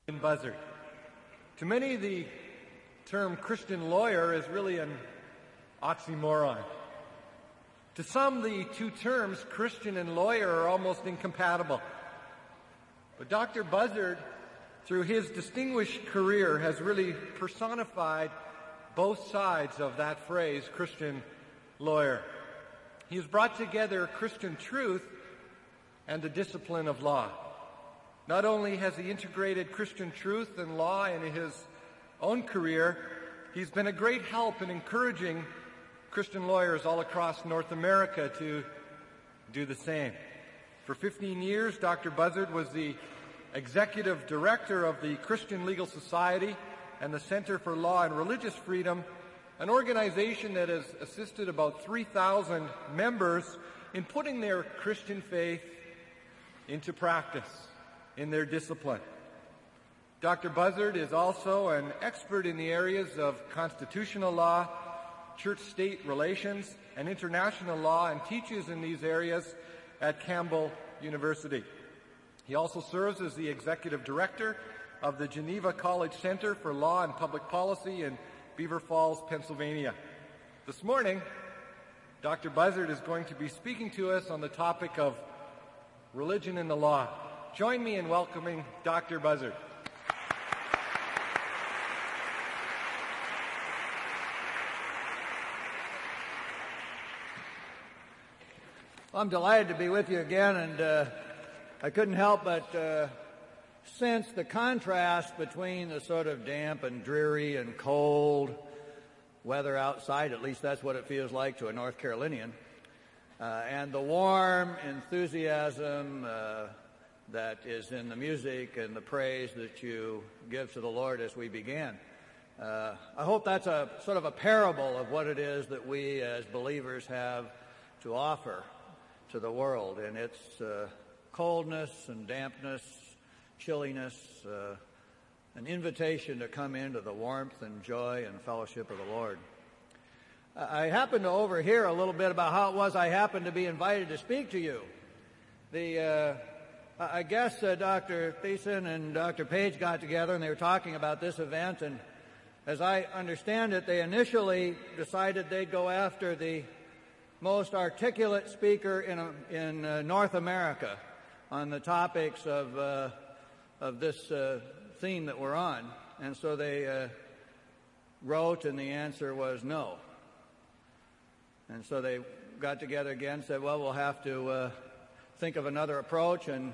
Buzzard. To many, the term Christian lawyer is really an oxymoron. To some, the two terms, Christian and lawyer, are almost incompatible. But Dr. Buzzard, through his distinguished career, has really personified both sides of that phrase, Christian lawyer. He has brought together Christian truth and the discipline of law. Not only has he integrated Christian truth and law in his own career, he's been a great help in encouraging Christian lawyers all across North America to do the same. For 15 years, Dr. Buzzard was the executive director of the Christian Legal Society and the Center for Law and Religious Freedom, an organization that has assisted about 3,000 members in putting their Christian faith into practice in their discipline. Dr. Buzzard is also an expert in the areas of constitutional law, church-state relations, and international law, and teaches in these areas at Campbell University. He also serves as the executive director of the Geneva College Center for Law and Public Policy in Beaver Falls, Pennsylvania. This morning, Dr. Buzzard is going to be speaking to us on the topic of religion and the law. Join me in welcoming Dr. Buzzard. Well, I'm delighted to be with you again, and I couldn't help but sense the contrast between the sort of damp and dreary and cold weather outside, at least that's what it feels like to a North Carolinian, and the warm enthusiasm that is in the music and the praise that you give to the Lord as we began. I hope that's a sort of a parable of what it is that we as believers have to offer to the world in its coldness and dampness, chilliness, an invitation to come into the warmth and joy and fellowship of the Lord. I happened to overhear a little bit about how it was I happened to be invited to speak to you. I guess Dr. Thiessen and Dr. Page got together and they were talking about this event, and as I understand it, they initially decided they'd go after the most articulate speaker in North America on the topics of this theme that we're on, and so they wrote, and the answer was no. And so they got together again and said, well, we'll have to think of another approach, and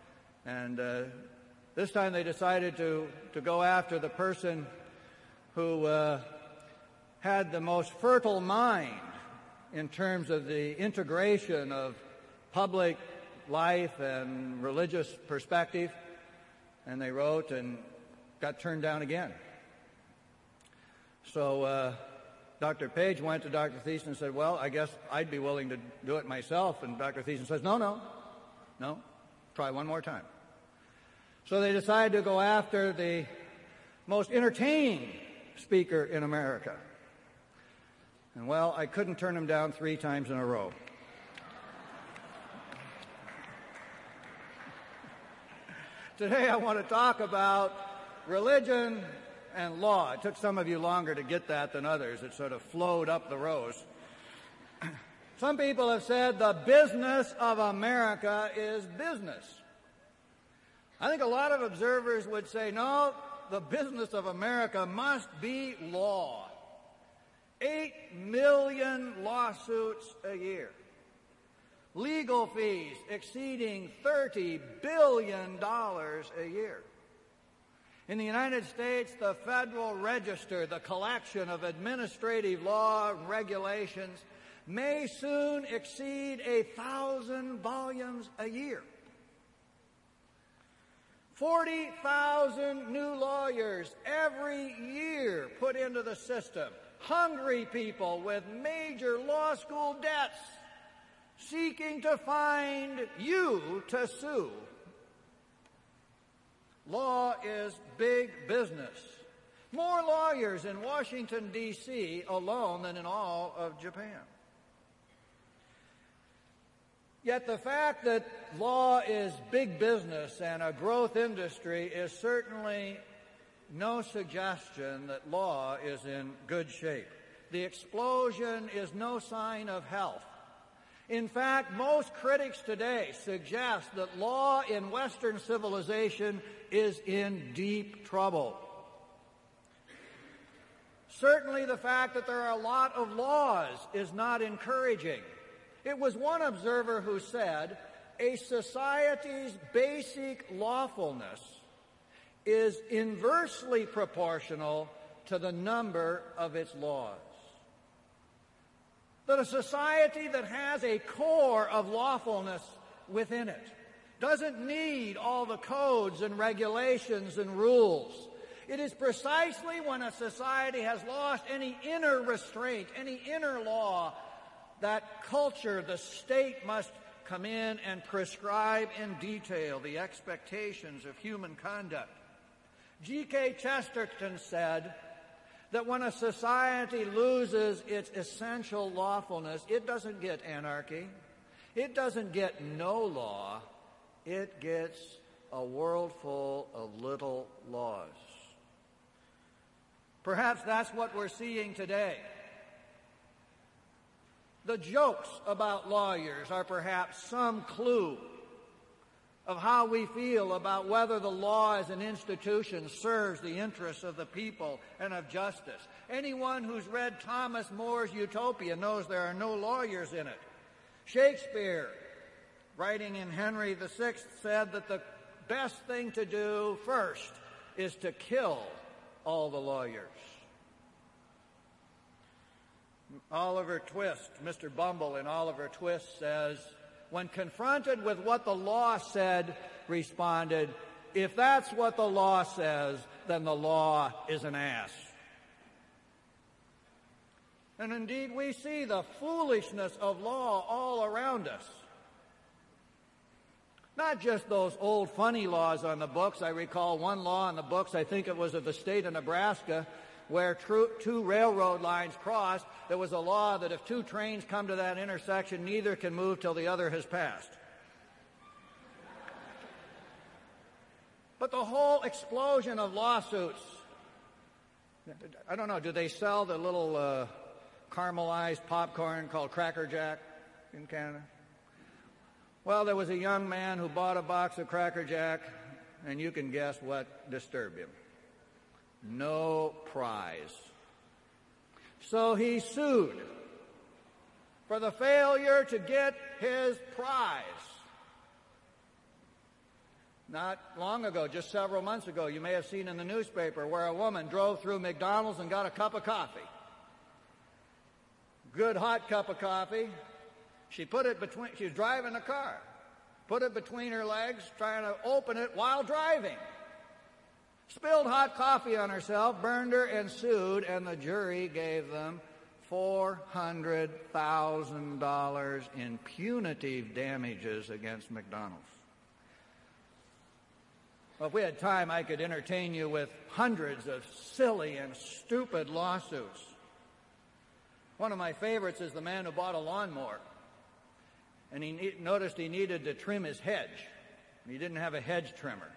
this time they decided to go after the person who had the most fertile mind in terms of the integration of public life and religious perspective, and they wrote and got turned down again. So Dr. Page went to Dr. Thiessen and said, well, I guess I'd be willing to do it myself. And Dr. Thiessen says, no, try one more time. So they decided to go after the most entertaining speaker in America. And well, I couldn't turn him down 3 times in a row. Today I want to talk about religion and law. It took some of you longer to get that than others. It sort of flowed up the rows. Some people have said the business of America is business. I think a lot of observers would say, no, the business of America must be law. 8 million lawsuits a year. Legal fees exceeding $30 billion a year. In the United States, the Federal Register, the collection of administrative law and regulations, may soon exceed 1,000 volumes a year. 40,000 new lawyers every year put into the system. Hungry people with major law school debts seeking to find you to sue. Law is big business. More lawyers in Washington, D.C. alone than in all of Japan. Yet the fact that law is big business and a growth industry is certainly no suggestion that law is in good shape. The explosion is no sign of health. In fact, most critics today suggest that law in Western civilization is in deep trouble. Certainly the fact that there are a lot of laws is not encouraging. It was one observer who said, a society's basic lawfulness is inversely proportional to the number of its laws. That a society that has a core of lawfulness within it doesn't need all the codes and regulations and rules. It is precisely when a society has lost any inner restraint, any inner law, that culture, the state, must come in and prescribe in detail the expectations of human conduct. G.K. Chesterton said that when a society loses its essential lawfulness, it doesn't get anarchy, it doesn't get no law, it gets a world full of little laws. Perhaps that's what we're seeing today. The jokes about lawyers are perhaps some clue of how we feel about whether the law as an institution serves the interests of the people and of justice. Anyone who's read Thomas More's Utopia knows there are no lawyers in it. Shakespeare, writing in Henry VI, said that the best thing to do first is to kill all the lawyers. Oliver Twist, Mr. Bumble in Oliver Twist says, when confronted with what the law said, responded, if that's what the law says, then the law is an ass. And indeed, we see the foolishness of law all around us. Not just those old funny laws on the books. I recall one law on the books, I think it was of the state of Nebraska, where two railroad lines crossed. There was a law that if two trains come to that intersection, neither can move till the other has passed. But the whole explosion of lawsuits, I don't know, do they sell the little caramelized popcorn called Cracker Jack in Canada? Well, there was a young man who bought a box of Cracker Jack, and you can guess what disturbed him. No prize. So he sued for the failure to get his prize. Not long ago, just several months ago, you may have seen in the newspaper where a woman drove through McDonald's and got a cup of coffee. Good hot cup of coffee. She was driving a car, put it between her legs, trying to open it while driving. Spilled hot coffee on herself, burned her, and sued, and the jury gave them $400,000 in punitive damages against McDonald's. Well, if we had time, I could entertain you with hundreds of silly and stupid lawsuits. One of my favorites is the man who bought a lawnmower, and he noticed he needed to trim his hedge. He didn't have a hedge trimmer.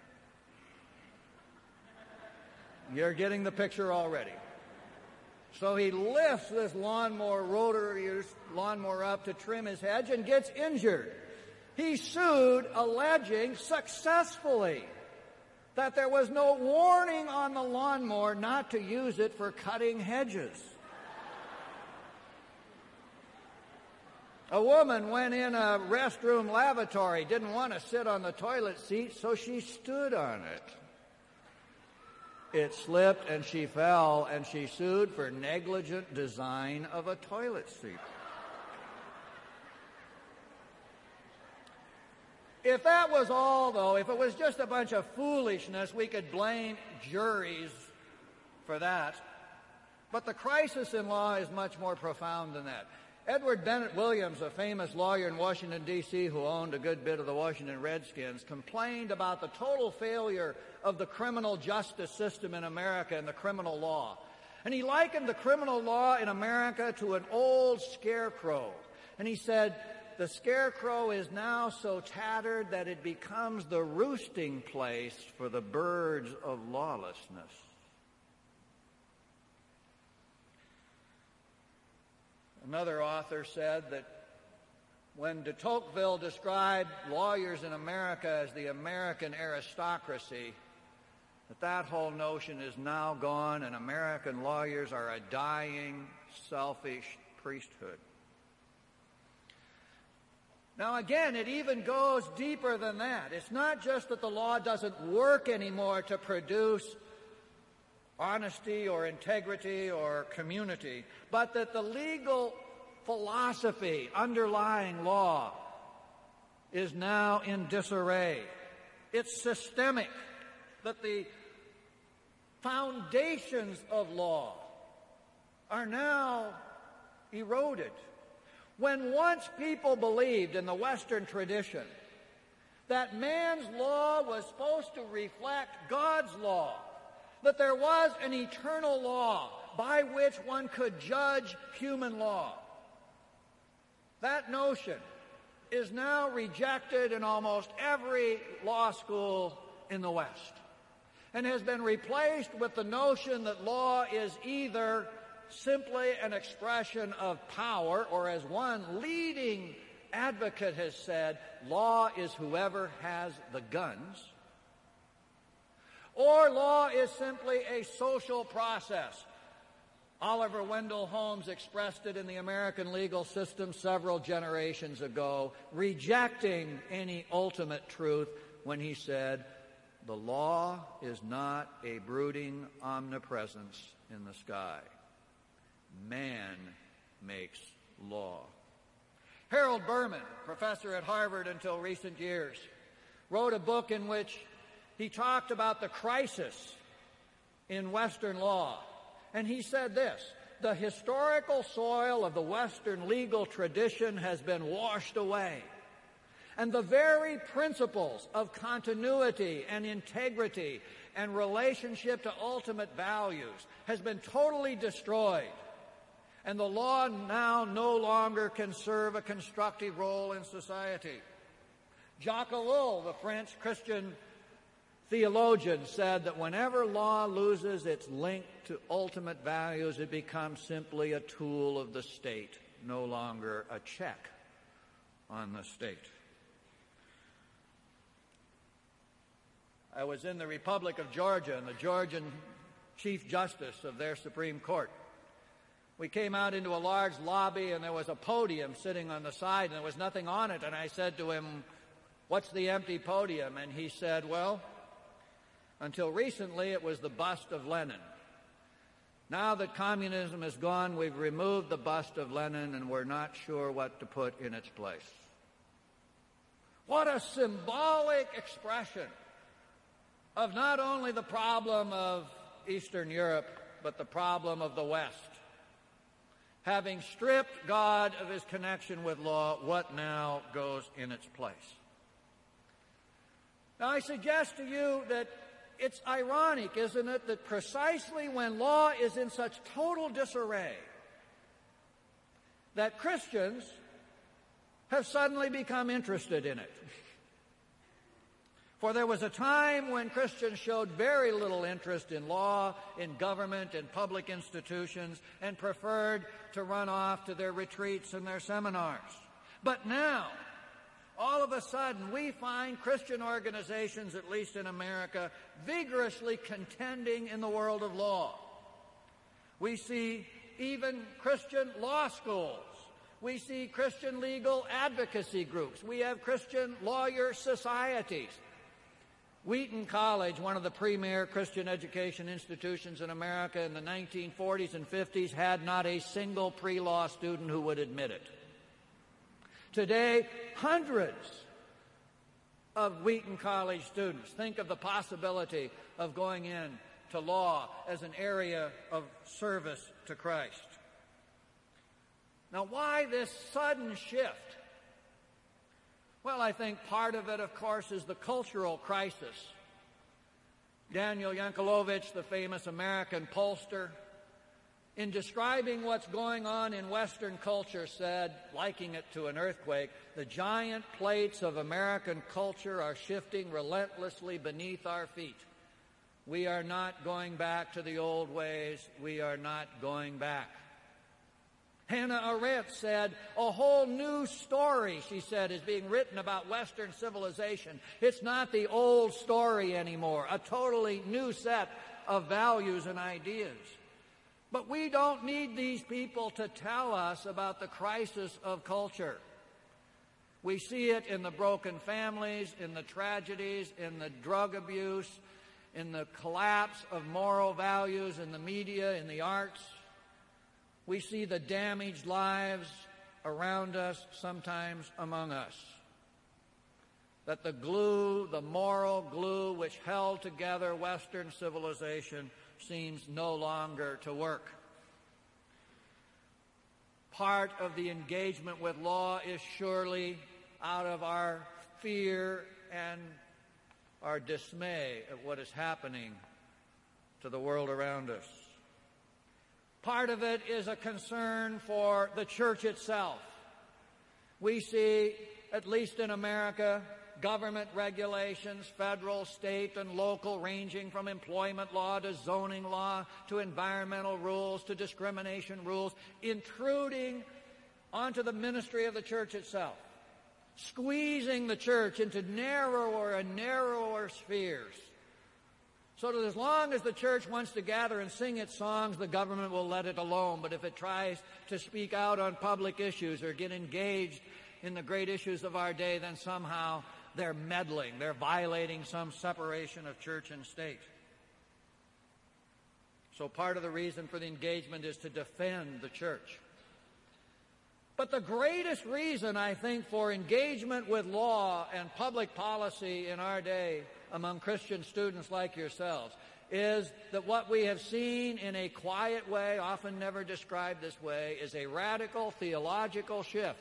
You're getting the picture already. So he lifts this rotary lawnmower up to trim his hedge and gets injured. He sued, alleging successfully that there was no warning on the lawnmower not to use it for cutting hedges. A woman went in a restroom lavatory, didn't want to sit on the toilet seat, so she stood on it. It slipped and she fell, and she sued for negligent design of a toilet seat. If that was all, though, if it was just a bunch of foolishness, we could blame juries for that. But the crisis in law is much more profound than that. Edward Bennett Williams, a famous lawyer in Washington, D.C., who owned a good bit of the Washington Redskins, complained about the total failure of the criminal justice system in America and the criminal law. And he likened the criminal law in America to an old scarecrow. And he said, the scarecrow is now so tattered that it becomes the roosting place for the birds of lawlessness. Another author said that when de Tocqueville described lawyers in America as the American aristocracy, that whole notion is now gone, and American lawyers are a dying, selfish priesthood. Now again, it even goes deeper than that. It's not just that the law doesn't work anymore to produce honesty or integrity or community, but that the legal philosophy underlying law is now in disarray. It's systemic, that the foundations of law are now eroded. When once people believed in the Western tradition that man's law was supposed to reflect God's law, that there was an eternal law by which one could judge human law, that notion is now rejected in almost every law school in the West and has been replaced with the notion that law is either simply an expression of power, or as one leading advocate has said, law is whoever has the guns, or law is simply a social process. Oliver Wendell Holmes expressed it in the American legal system several generations ago, rejecting any ultimate truth when he said, the law is not a brooding omnipresence in the sky. Man makes law. Harold Berman, professor at Harvard until recent years, wrote a book in which he talked about the crisis in Western law. And he said this: the historical soil of the Western legal tradition has been washed away, and the very principles of continuity and integrity and relationship to ultimate values has been totally destroyed. And the law now no longer can serve a constructive role in society. Jacques Ellul, the French Christian theologian, said that whenever law loses its link to ultimate values, it becomes simply a tool of the state, no longer a check on the state. I was in the Republic of Georgia, and the Georgian Chief Justice of their Supreme Court. We came out into a large lobby, and there was a podium sitting on the side, and there was nothing on it. And I said to him, "What's the empty podium?" And he said, "Well, until recently it was the bust of Lenin. Now that communism is gone, we've removed the bust of Lenin, and we're not sure what to put in its place." What a symbolic expression of not only the problem of Eastern Europe, but the problem of the West. Having stripped God of his connection with law, what now goes in its place? Now, I suggest to you that it's ironic, isn't it, that precisely when law is in such total disarray, that Christians have suddenly become interested in it. For there was a time when Christians showed very little interest in law, in government, in public institutions, and preferred to run off to their retreats and their seminars. But now, all of a sudden, we find Christian organizations, at least in America, vigorously contending in the world of law. We see even Christian law schools. We see Christian legal advocacy groups. We have Christian lawyer societies. Wheaton College, one of the premier Christian education institutions in America in the 1940s and 50s, had not a single pre-law student who would admit it. Today, hundreds of Wheaton College students think of the possibility of going in to law as an area of service to Christ. Now, why this sudden shift? Well, I think part of it, of course, is the cultural crisis. Daniel Yankelovich, the famous American pollster, in describing what's going on in Western culture, said, liking it to an earthquake, the giant plates of American culture are shifting relentlessly beneath our feet. We are not going back to the old ways. We are not going back. Hannah Arendt said, a whole new story, she said, is being written about Western civilization. It's not the old story anymore, a totally new set of values and ideas. But we don't need these people to tell us about the crisis of culture. We see it in the broken families, in the tragedies, in the drug abuse, in the collapse of moral values in the media, in the arts. We see the damaged lives around us, sometimes among us. That the glue, the moral glue which held together Western civilization seems no longer to work. Part of the engagement with law is surely out of our fear and our dismay at what is happening to the world around us. Part of it is a concern for the church itself. We see, at least in America, government regulations, federal, state, and local, ranging from employment law to zoning law to environmental rules to discrimination rules, intruding onto the ministry of the church itself, squeezing the church into narrower and narrower spheres, so that as long as the church wants to gather and sing its songs, the government will let it alone. But if it tries to speak out on public issues or get engaged in the great issues of our day, then somehow they're meddling. They're violating some separation of church and state. So part of the reason for the engagement is to defend the church. But the greatest reason, I think, for engagement with law and public policy in our day among Christian students like yourselves is that what we have seen in a quiet way, often never described this way, is a radical theological shift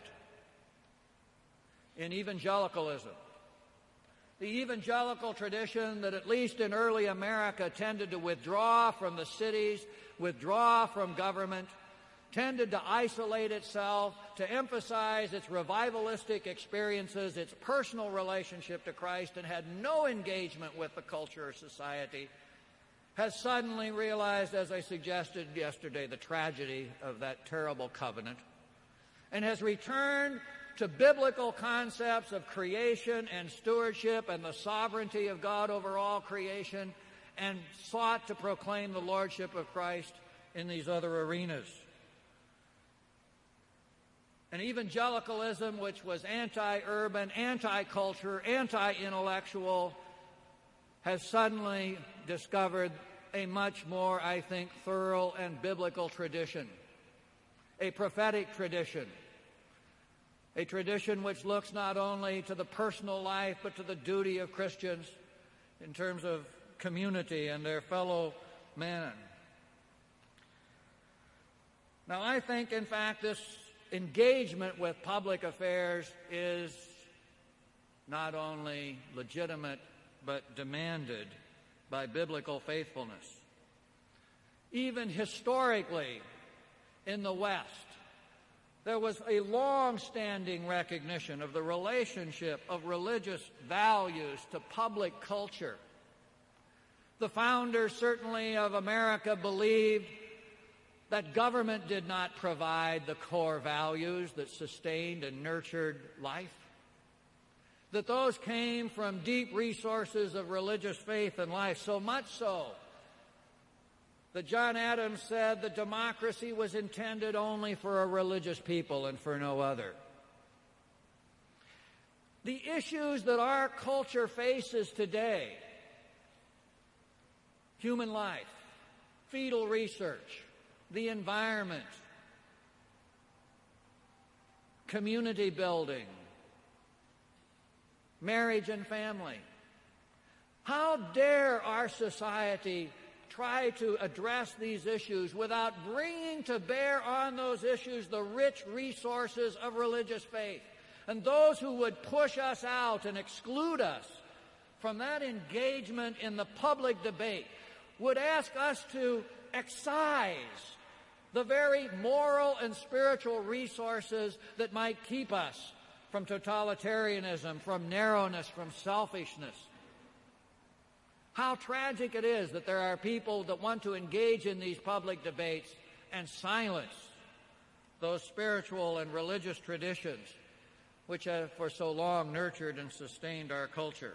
in evangelicalism. The evangelical tradition that, at least in early America, tended to withdraw from the cities, withdraw from government, tended to isolate itself, to emphasize its revivalistic experiences, its personal relationship to Christ, and had no engagement with the culture or society, has suddenly realized, as I suggested yesterday, the tragedy of that terrible covenant, and has returned to biblical concepts of creation and stewardship and the sovereignty of God over all creation, and sought to proclaim the lordship of Christ in these other arenas. An evangelicalism which was anti-urban, anti-culture, anti-intellectual has suddenly discovered a much more, I think, thorough and biblical tradition, a prophetic tradition, a tradition which looks not only to the personal life but to the duty of Christians in terms of community and their fellow men. Now, I think, in fact, this engagement with public affairs is not only legitimate but demanded by biblical faithfulness. Even historically in the West, there was a long-standing recognition of the relationship of religious values to public culture. The founders, certainly, of America believed that government did not provide the core values that sustained and nurtured life, that those came from deep resources of religious faith and life, so much so that John Adams said that democracy was intended only for a religious people and for no other. The issues that our culture faces today, human life, fetal research, the environment, community building, marriage and family. How dare our society try to address these issues without bringing to bear on those issues the rich resources of religious faith? And those who would push us out and exclude us from that engagement in the public debate would ask us to excise the very moral and spiritual resources that might keep us from totalitarianism, from narrowness, from selfishness. How tragic it is that there are people that want to engage in these public debates and silence those spiritual and religious traditions which have for so long nurtured and sustained our culture.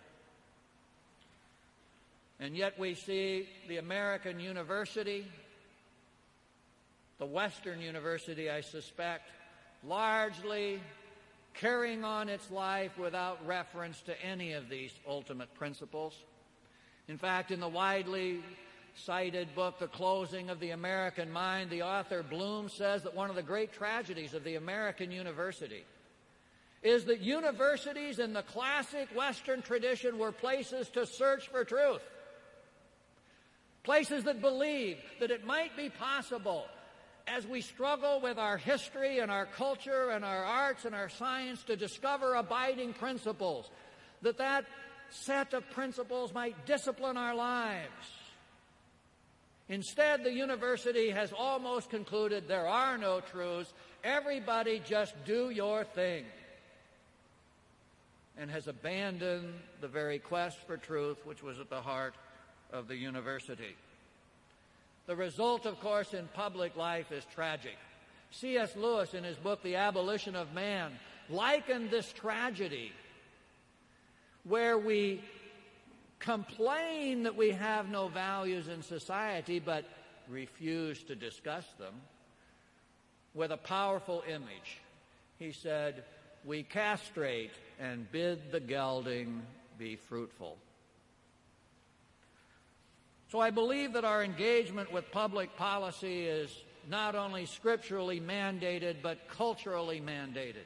And yet we see the American university, the Western university, I suspect, largely carrying on its life without reference to any of these ultimate principles. In fact, in the widely cited book, The Closing of the American Mind, the author Bloom says that one of the great tragedies of the American university is that universities in the classic Western tradition were places to search for truth, places that believed that it might be possible, as we struggle with our history and our culture and our arts and our science, to discover abiding principles, that set of principles might discipline our lives. Instead, the university has almost concluded there are no truths. Everybody just do your thing. And has abandoned the very quest for truth which was at the heart of the university. The result, of course, in public life is tragic. C.S. Lewis, in his book, The Abolition of Man, likened this tragedy where we complain that we have no values in society but refuse to discuss them with a powerful image. He said, "We castrate and bid the gelding be fruitful." So I believe that our engagement with public policy is not only scripturally mandated, but culturally mandated.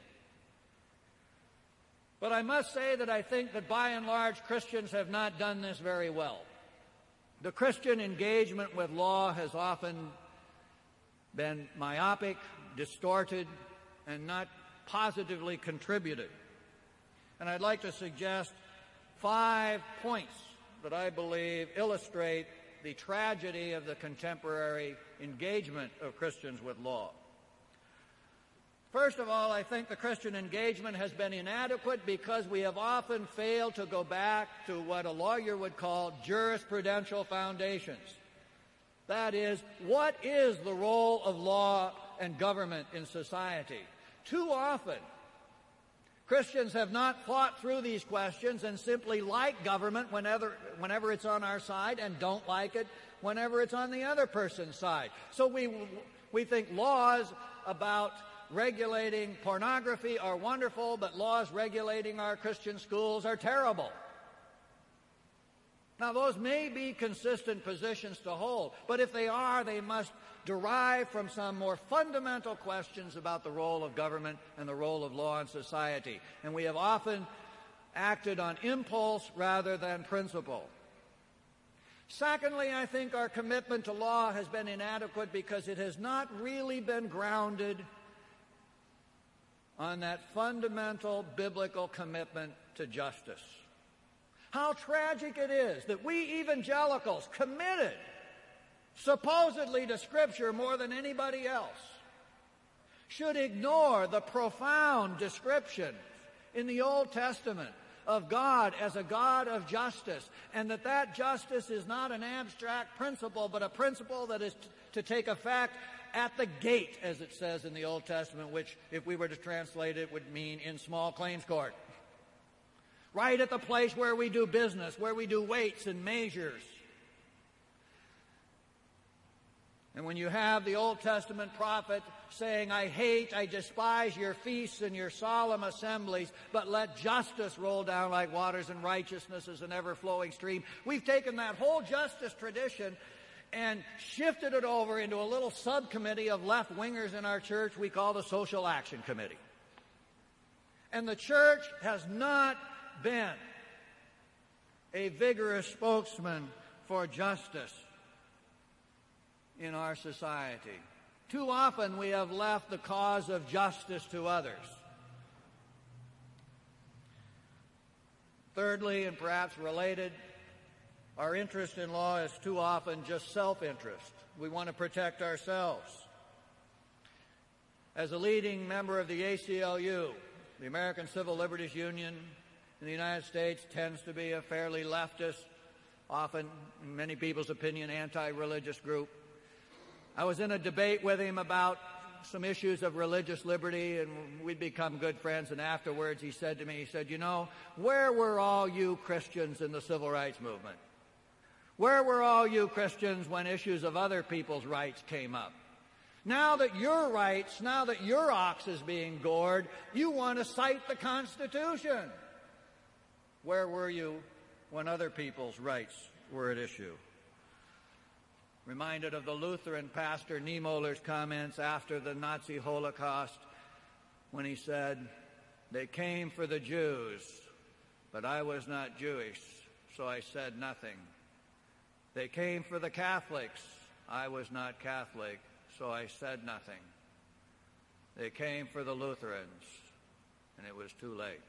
But I must say that I think that by and large Christians have not done this very well. The Christian engagement with law has often been myopic, distorted, and not positively contributed. And I'd like to suggest 5 points that I believe illustrate the tragedy of the contemporary engagement of Christians with law. First of all, I think the Christian engagement has been inadequate because we have often failed to go back to what a lawyer would call jurisprudential foundations. That is, what is the role of law and government in society? Too often, Christians have not thought through these questions and simply like government whenever it's on our side and don't like it whenever it's on the other person's side. So we think laws about regulating pornography are wonderful, but laws regulating our Christian schools are terrible. Now, those may be consistent positions to hold, but if they are, they must derive from some more fundamental questions about the role of government and the role of law in society. And we have often acted on impulse rather than principle. Secondly, I think our commitment to law has been inadequate because it has not really been grounded on that fundamental biblical commitment to justice. How tragic it is that we evangelicals, committed supposedly to Scripture more than anybody else, should ignore the profound description in the Old Testament of God as a God of justice, and that justice is not an abstract principle, but a principle that is to take effect at the gate, as it says in the Old Testament, which, if we were to translate it, would mean in small claims court. Right at the place where we do business, where we do weights and measures. And when you have the Old Testament prophet saying, I despise your feasts and your solemn assemblies, but let justice roll down like waters and righteousness as an ever-flowing stream, we've taken that whole justice tradition and shifted it over into a little subcommittee of left-wingers in our church we call the Social Action Committee. And the church has not been a vigorous spokesman for justice in our society. Too often we have left the cause of justice to others. Thirdly, and perhaps related, our interest in law is too often just self-interest. We want to protect ourselves. As a leading member of the ACLU, the American Civil Liberties Union in the United States tends to be a fairly leftist, often, in many people's opinion, anti-religious group. I was in a debate with him about some issues of religious liberty, and we'd become good friends, and afterwards he said to me, he said, you know, where were all you Christians in the civil rights movement? Where were all you Christians when issues of other people's rights came up? Now that your rights, now that your ox is being gored, you want to cite the Constitution. Where were you when other people's rights were at issue? Reminded of the Lutheran pastor Niemöller's comments after the Nazi Holocaust when he said, they came for the Jews, but I was not Jewish, so I said nothing. They came for the Catholics, I was not Catholic, so I said nothing. They came for the Lutherans, and it was too late.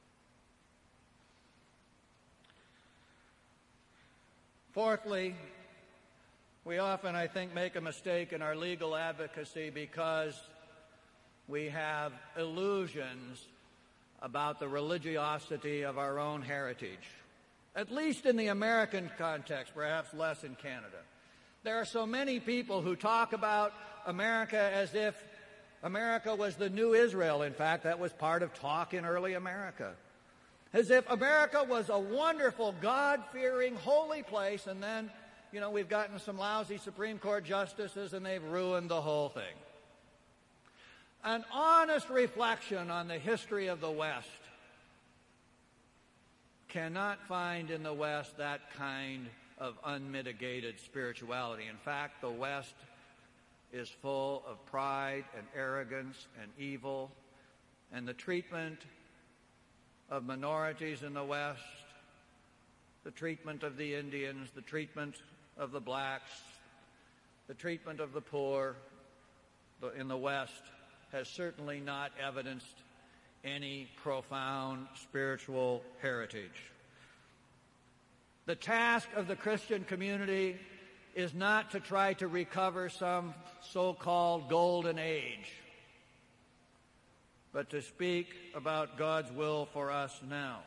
Fourthly, we often, I think, make a mistake in our legal advocacy because we have illusions about the religiosity of our own heritage, at least in the American context, perhaps less in Canada. There are so many people who talk about America as if America was the new Israel. In fact, that was part of talk in early America. As if America was a wonderful, God-fearing, holy place, and then, you know, we've gotten some lousy Supreme Court justices and they've ruined the whole thing. An honest reflection on the history of the West cannot find in the West that kind of unmitigated spirituality. In fact, the West is full of pride and arrogance and evil, and the treatment of minorities in the West, the treatment of the Indians, the treatment of the blacks, the treatment of the poor in the West has certainly not evidenced any profound spiritual heritage. The task of the Christian community is not to try to recover some so-called golden age, but to speak about God's will for us now.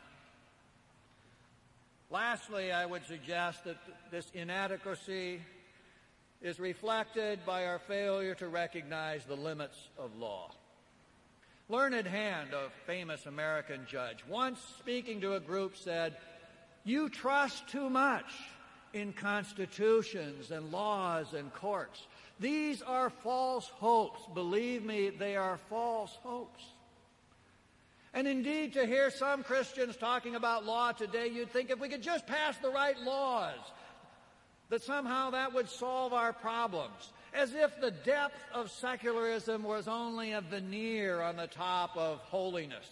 Lastly, I would suggest that this inadequacy is reflected by our failure to recognize the limits of law. Learned Hand, a famous American judge, once speaking to a group said, "You trust too much in constitutions and laws and courts. These are false hopes. Believe me, they are false hopes." And indeed, to hear some Christians talking about law today, you'd think if we could just pass the right laws, that somehow that would solve our problems, as if the depth of secularism was only a veneer on the top of holiness.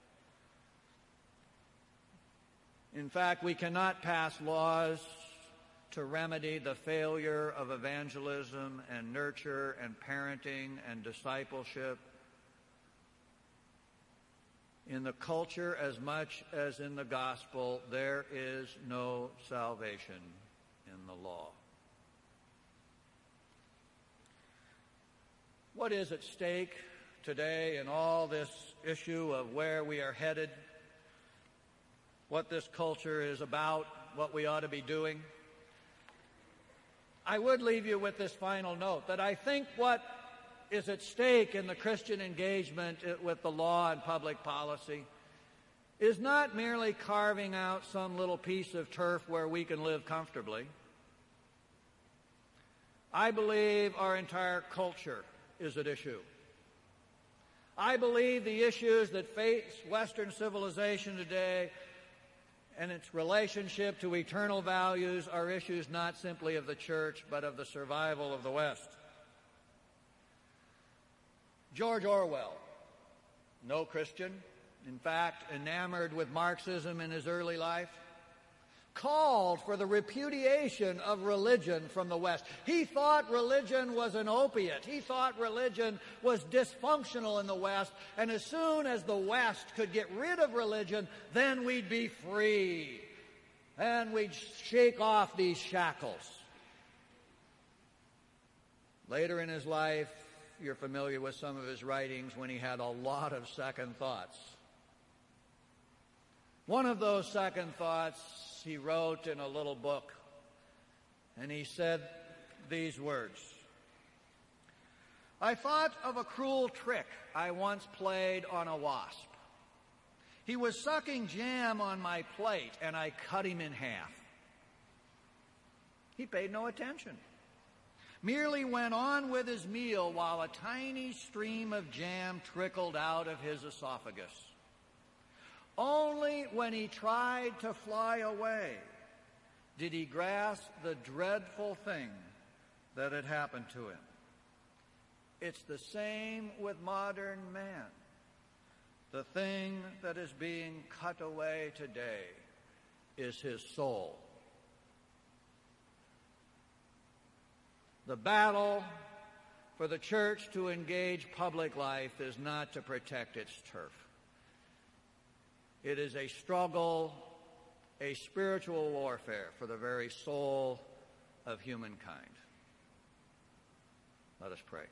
In fact, we cannot pass laws to remedy the failure of evangelism and nurture and parenting and discipleship. In the culture as much as in the gospel, there is no salvation in the law. What is at stake today in all this issue of where we are headed, what this culture is about, what we ought to be doing? I would leave you with this final note, that I think what is at stake in the Christian engagement with the law and public policy is not merely carving out some little piece of turf where we can live comfortably. I believe our entire culture is at issue. I believe the issues that face Western civilization today and its relationship to eternal values are issues not simply of the church, but of the survival of the West. George Orwell, no Christian, in fact, enamored with Marxism in his early life, called for the repudiation of religion from the West. He thought religion was an opiate. He thought religion was dysfunctional in the West, and as soon as the West could get rid of religion, then we'd be free, and we'd shake off these shackles. Later in his life, you're familiar with some of his writings, when he had a lot of second thoughts. One of those second thoughts he wrote in a little book, and he said these words: "I thought of a cruel trick I once played on a wasp. He was sucking jam on my plate, and I cut him in half. He paid no attention, merely went on with his meal while a tiny stream of jam trickled out of his esophagus. Only when he tried to fly away did he grasp the dreadful thing that had happened to him. It's the same with modern man. The thing that is being cut away today is his soul. The battle for the church to engage public life is not to protect its turf. It is a struggle, a spiritual warfare for the very soul of humankind. Let us pray.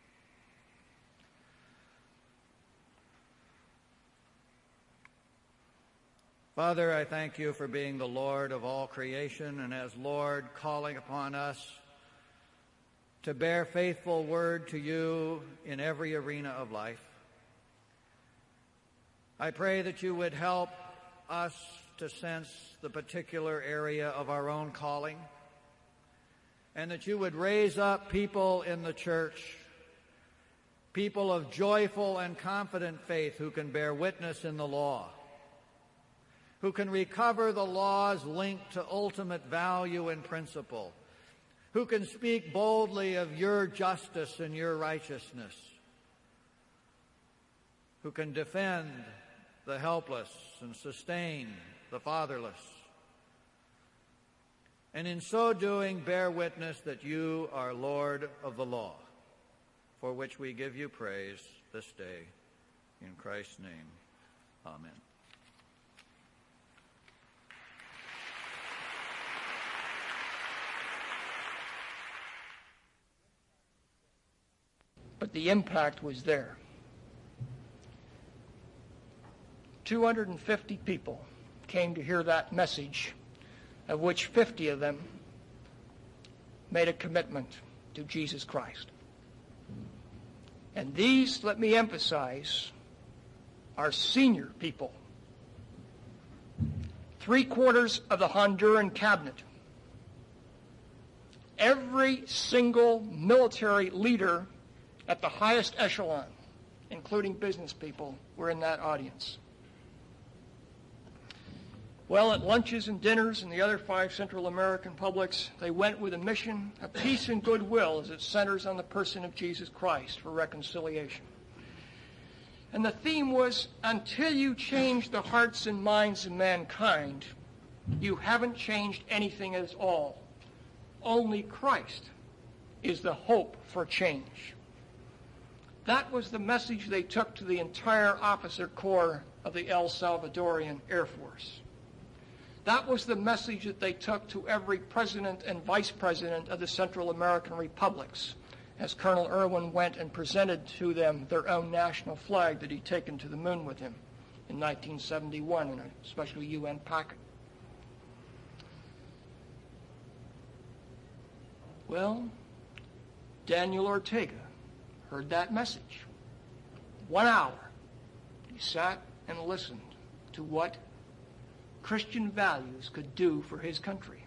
Father, I thank you for being the Lord of all creation, and as Lord, calling upon us to bear faithful word to you in every arena of life. I pray that you would help us to sense the particular area of our own calling, and that you would raise up people in the church, people of joyful and confident faith who can bear witness in the law, who can recover the law's link to ultimate value and principle, who can speak boldly of your justice and your righteousness, who can defend the helpless and sustain the fatherless, and in so doing bear witness that you are Lord of the law, for which we give you praise this day. In Christ's name, amen. But the impact was there. 250 people came to hear that message, of which 50 of them made a commitment to Jesus Christ. And these, let me emphasize, are senior people. 3/4 of the Honduran cabinet. Every single military leader at the highest echelon, including business people, were in that audience. Well, at lunches and dinners in the other 5 Central American publics, they went with a mission of peace and goodwill as it centers on the person of Jesus Christ for reconciliation. And the theme was, until you change the hearts and minds of mankind, you haven't changed anything at all. Only Christ is the hope for change. That was the message they took to the entire officer corps of the El Salvadorian Air Force. That was the message that they took to every president and vice president of the Central American republics, as Colonel Irwin went and presented to them their own national flag that he'd taken to the moon with him in 1971 in a special UN packet. Well, Daniel Ortega heard that message. 1 hour, he sat and listened to what Christian values could do for his country.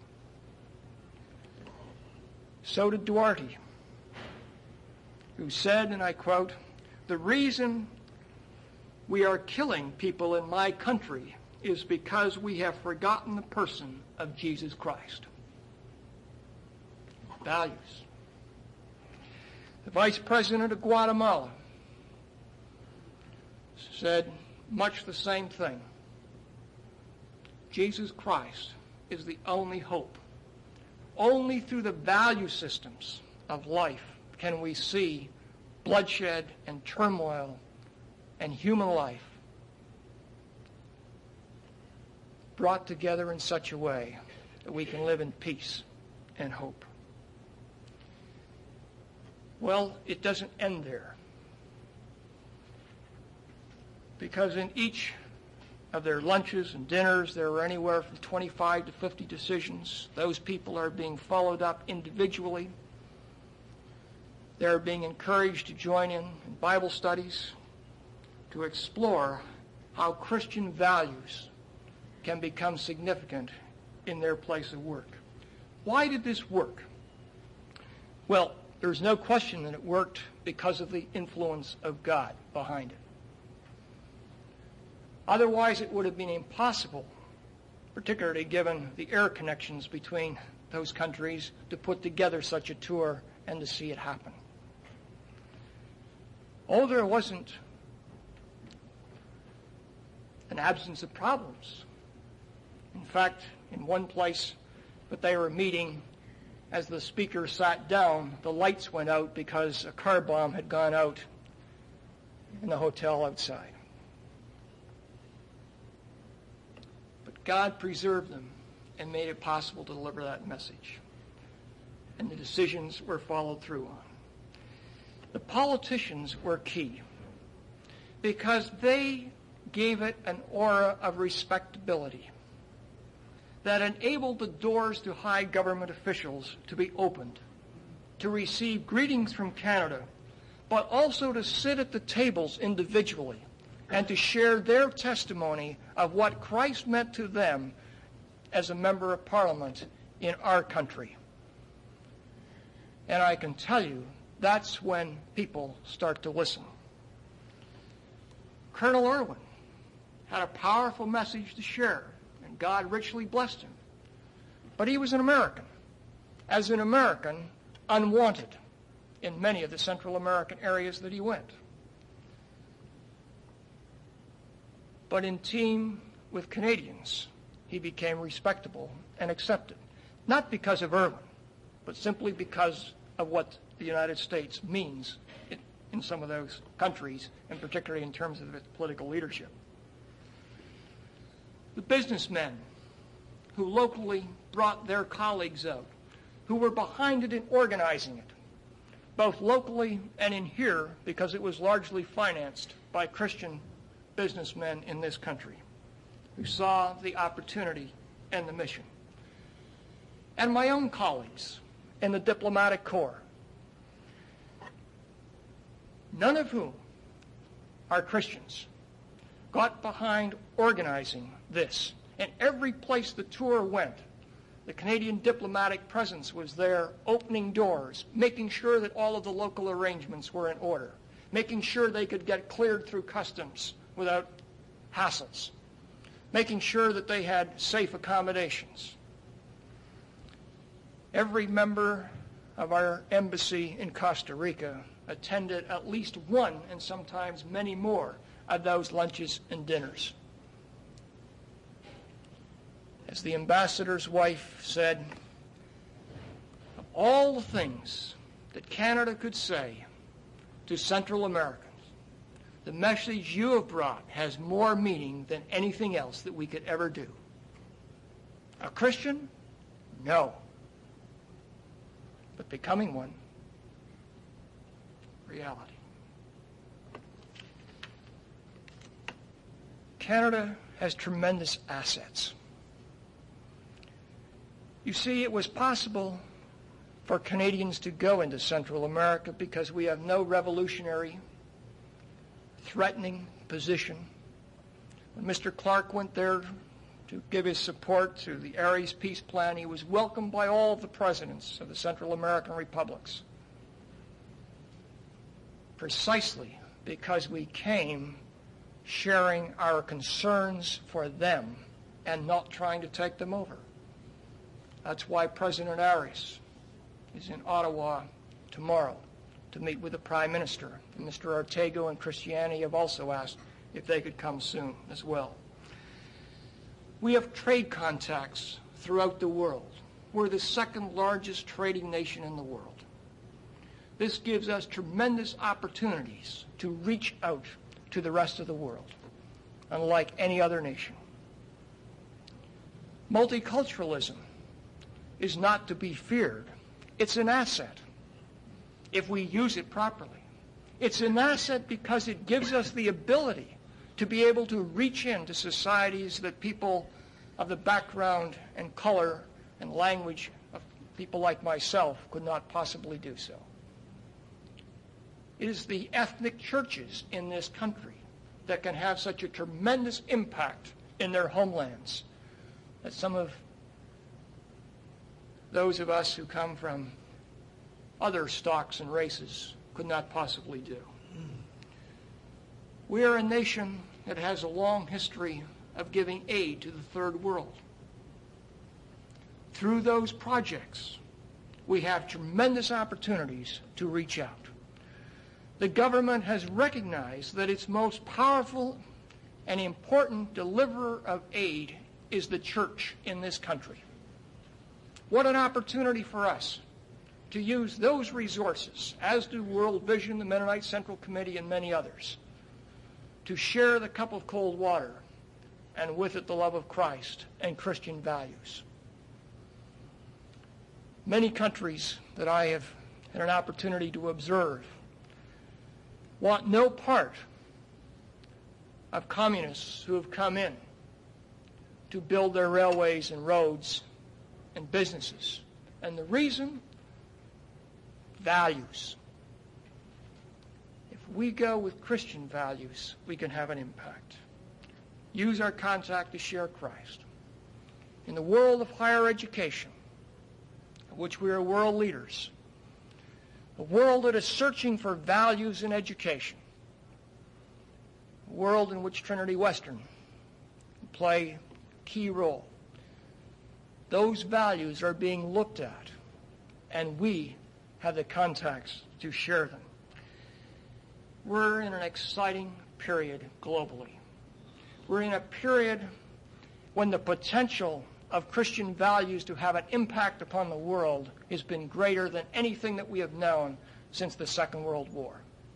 So did Duarte, who said, and I quote, "The reason we are killing people in my country is because we have forgotten the person of Jesus Christ." Values. The Vice President of Guatemala said much the same thing. Jesus Christ is the only hope. Only through the value systems of life can we see bloodshed and turmoil and human life brought together in such a way that we can live in peace and hope. Well, it doesn't end there. Because in each of their lunches and dinners, there were anywhere from 25 to 50 decisions. Those people are being followed up individually. They're being encouraged to join in Bible studies, to explore how Christian values can become significant in their place of work. Why did this work? Well, there's no question that it worked because of the influence of God behind it. Otherwise, it would have been impossible, particularly given the air connections between those countries, to put together such a tour and to see it happen. Oh, there wasn't an absence of problems. In fact, in one place that they were meeting, as the speaker sat down, the lights went out because a car bomb had gone out in the hotel outside. But God preserved them and made it possible to deliver that message. And the decisions were followed through on. The politicians were key because they gave it an aura of respectability that enabled the doors to high government officials to be opened, to receive greetings from Canada, but also to sit at the tables individually and to share their testimony of what Christ meant to them as a member of Parliament in our country. And I can tell you, that's when people start to listen. Colonel Irwin had a powerful message to share, and God richly blessed him. But he was an American. As an American, unwanted in many of the Central American areas that he went. But in team with Canadians, he became respectable and accepted. Not because of Irwin, but simply because of what the United States means in some of those countries, and particularly in terms of its political leadership. The businessmen who locally brought their colleagues out, who were behind it in organizing it, both locally and in here, because it was largely financed by Christian businessmen in this country, who saw the opportunity and the mission. And my own colleagues in the diplomatic corps, none of whom are Christians, got behind organizing this. And every place the tour went, the Canadian diplomatic presence was there, opening doors, making sure that all of the local arrangements were in order, making sure they could get cleared through customs without hassles, making sure that they had safe accommodations. Every member of our embassy in Costa Rica attended at least one, and sometimes many more, of those lunches and dinners. As the ambassador's wife said, of all the things that Canada could say to Central Americans, the message you have brought has more meaning than anything else that we could ever do. A Christian? No. But becoming one, reality. Canada has tremendous assets. You see, it was possible for Canadians to go into Central America because we have no revolutionary, threatening position. When Mr. Clark went there to give his support to the Aries peace plan, he was welcomed by all of the presidents of the Central American republics. Precisely because we came sharing our concerns for them and not trying to take them over. That's why President Aries is in Ottawa tomorrow to meet with the Prime Minister. And Mr. Ortega and Christiani have also asked if they could come soon as well. We have trade contacts throughout the world. We're the second largest trading nation in the world. This gives us tremendous opportunities to reach out to the rest of the world, unlike any other nation. Multiculturalism is not to be feared. It's an asset. if we use it properly. It's an asset because it gives us the ability to be able to reach into societies that people of the background and color and language of people like myself could not possibly do so. It is the ethnic churches in this country that can have such a tremendous impact in their homelands that some of those of us who come from other stocks and races could not possibly do. We are a nation that has a long history of giving aid to the third world. Through those projects, we have tremendous opportunities to reach out. The government has recognized that its most powerful and important deliverer of aid is the church in this country. What an opportunity for us to use those resources, as do World Vision, the Mennonite Central Committee, and many others, to share the cup of cold water, and with it the love of Christ and Christian values. Many countries that I have had an opportunity to observe want no part of communists who have come in to build their railways and roads and businesses. And the reason? Values. If we go with Christian values, we can have an impact. Use our contact to share Christ. In the world of higher education, of which we are world leaders, a world that is searching for values in education, a world in which Trinity Western play a key role. Those values are being looked at, and we have the contacts to share them. We're in an exciting period globally. We're in a period when the potential of Christian values to have an impact upon the world has been greater than anything that we have known since the Second World War.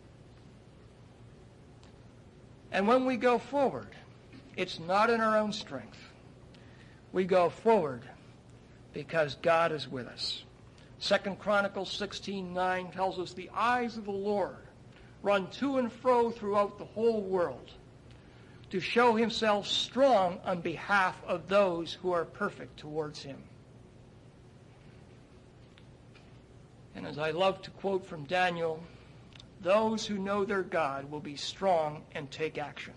And when we go forward, it's not in our own strength. We go forward because God is with us. 2 Chronicles 16:9 tells us the eyes of the Lord run to and fro throughout the whole world to show himself strong on behalf of those who are perfect towards him. And as I love to quote from Daniel, those who know their God will be strong and take action.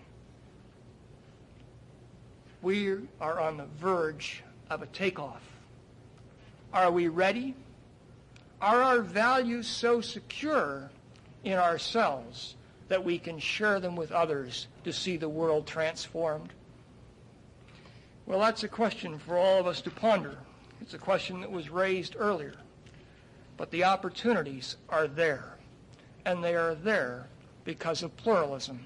We are on the verge of a takeoff. Are we ready? Are our values so secure in ourselves that we can share them with others to see the world transformed? Well, that's a question for all of us to ponder. It's a question that was raised earlier. But the opportunities are there, and they are there because of pluralism.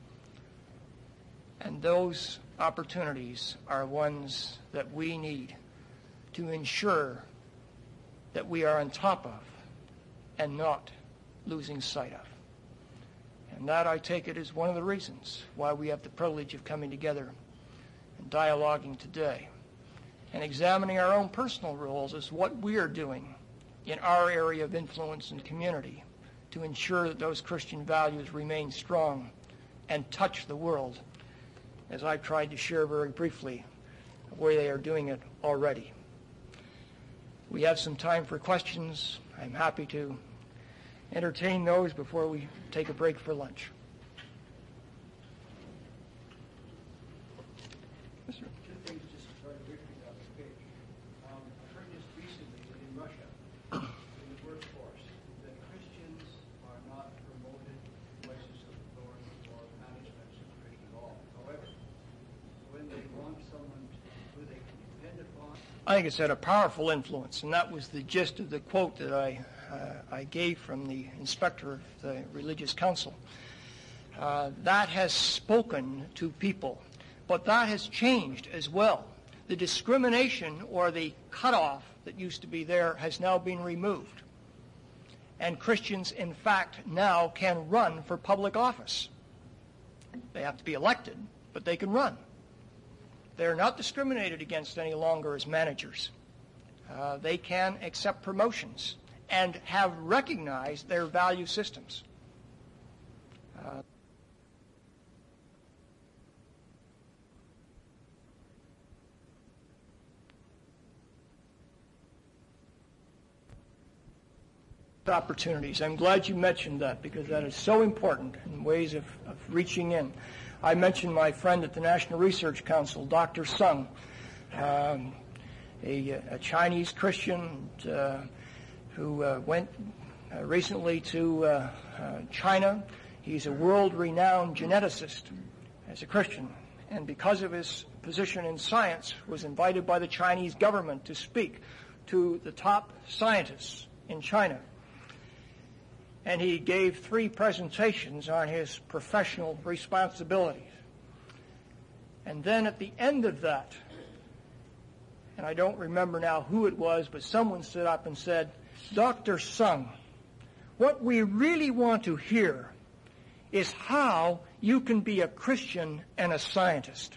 And those opportunities are ones that we need to ensure that we are on top of and not losing sight of. And that, I take it, is one of the reasons why we have the privilege of coming together and dialoguing today and examining our own personal roles as what we are doing in our area of influence and community to ensure that those Christian values remain strong and touch the world, as I've tried to share very briefly where they are doing it already. We have some time for questions. I'm happy to entertain those before we take a break for lunch. Two things just very briefly about the page. I heard this recently that in Russia, in the workforce, that Christians are not promoted to places of authority or management supervision at all. However, when they want someone who they can depend upon, I think it's had a powerful influence, and that was the gist of the quote that I gave from the inspector of the Religious Council. That has spoken to people, but that has changed as well. The discrimination or the cutoff that used to be there has now been removed. And Christians, in fact, now can run for public office. They have to be elected, but they can run. They are not discriminated against any longer as managers. They can accept promotions and have recognized their value systems. Opportunities. I'm glad you mentioned that, because that is so important in ways of reaching in. I mentioned my friend at the National Research Council, Dr. Sung, a Chinese Christian who went recently to China. He's a world-renowned geneticist as a Christian, and because of his position in science, was invited by the Chinese government to speak to the top scientists in China. And he gave 3 presentations on his professional responsibilities. And then at the end of that, and I don't remember now who it was, but someone stood up and said, "Dr. Sung, what we really want to hear is how you can be a Christian and a scientist."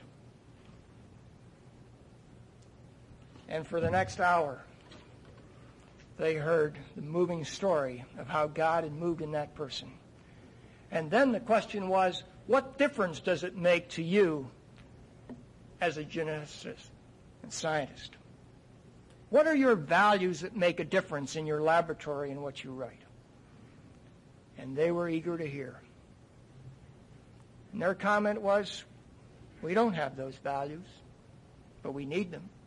And for the next hour, they heard the moving story of how God had moved in that person. And then the question was, what difference does it make to you as a geneticist and scientist? What are your values that make a difference in your laboratory and what you write? And they were eager to hear. And their comment was, we don't have those values, but we need them.